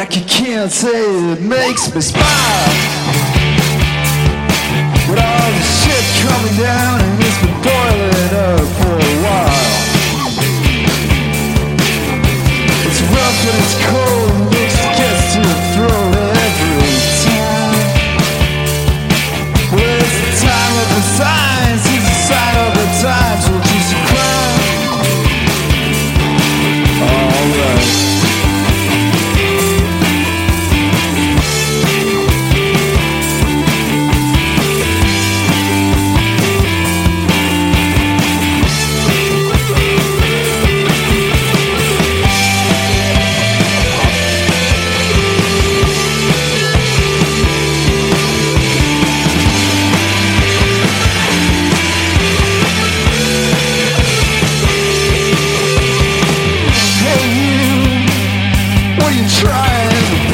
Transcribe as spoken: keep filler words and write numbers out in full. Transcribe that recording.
like you can't say it makes me smile. With all the shit coming down and it's been boiling up for a while. It's rough and it's cold and it gets to your throat every time. Well, it's the time of the signs, it's the sign of the times, which is a crime. Alright. Trying to